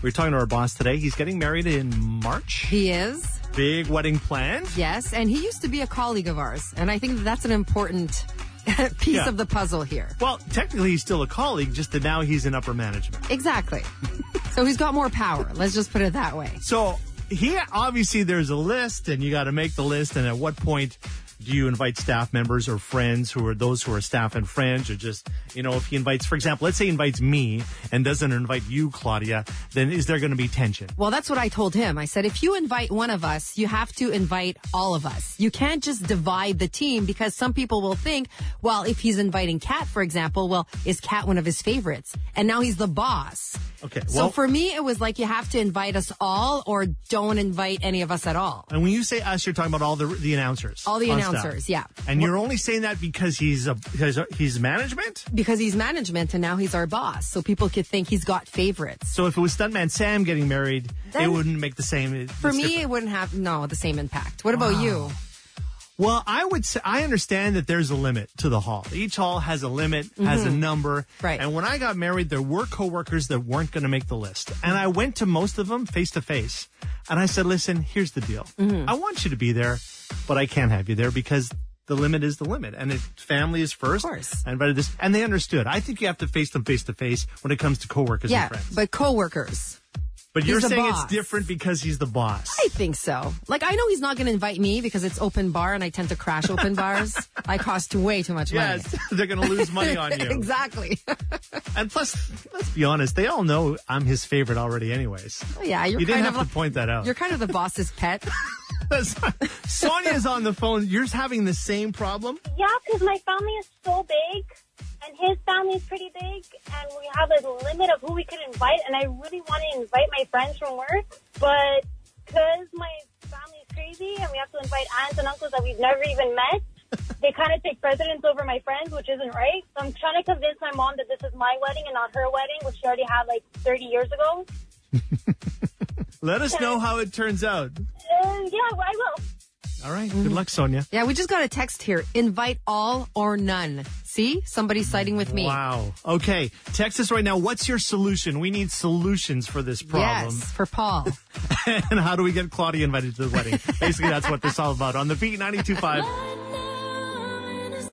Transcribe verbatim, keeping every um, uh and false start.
We were talking to our boss today. He's getting married in March. He is. Big wedding planned. Yes, and he used to be a colleague of ours. And I think that's an important piece Yeah. of the puzzle here. Well, technically he's still a colleague, just that now he's in upper management. Exactly. So he's got more power. Let's just put it that way. So he obviously there's a list, and you got to make the list. And at what point do you invite staff members or friends who are those who are staff and friends, or just, you know, if he invites, for example, let's say he invites me and doesn't invite you, Claudia, then is there going to be tension? Well, that's what I told him. I said, if you invite one of us, you have to invite all of us. You can't just divide the team, because some people will think, well, if he's inviting Kat, for example, well, is Kat one of his favorites? And now he's the boss. Okay. So Well, for me, it was like, you have to invite us all, or don't invite any of us at all. and when you say us, you're talking about all the the announcers. All the on announcers, staff. yeah. And you're only saying that because he's a because he's management? Because he's management and now he's our boss. So people could think he's got favorites. So if it was Stuntman Sam getting married, Then- it wouldn't make the same. For it's me, different. it wouldn't have, no, the same impact. What about you? Well, I would say I understand that there's a limit to the hall. Each hall has a limit, has a number. Right. And when I got married, there were coworkers that weren't going to make the list. And I went to most of them face to face. And I said, listen, here's the deal. I want you to be there, but I can't have you there because the limit is the limit. And if family is first. Of course. I invited this. And they understood. I think you have to face them face to face when it comes to coworkers Yeah, and friends. but coworkers. But you're he's the saying boss. it's different because he's the boss. I think so. Like, I know he's not going to invite me because it's open bar and I tend to crash open bars. I cost way too much money. Yes, they're going to lose money on you. Exactly. And plus, let's be honest, they all know I'm his favorite already anyways. Oh, yeah, you're You didn't kind have of to a- point that out. You're kind of the boss's pet. Sonia's on the phone. You're having the same problem? Yeah, because my family is so big, and his family is pretty big, and we have a limit of who we could invite, and I really want to invite my friends from work, but because my family is crazy, and we have to invite aunts and uncles that we've never even met, they kind of take precedence over my friends, which isn't right. So I'm trying to convince my mom that this is my wedding and not her wedding, which she already had like thirty years ago. Let us know how it turns out. Uh, yeah, I will. All right. Good luck, Sonia. Yeah, we just got a text here. Invite all or none. See? Somebody's siding with me. Wow. Okay. Text us right now. What's your solution? We need solutions for this problem. Yes, for Paul. And how do we get Claudia invited to the wedding? Basically, that's what this is all about on the Beat ninety-two point five.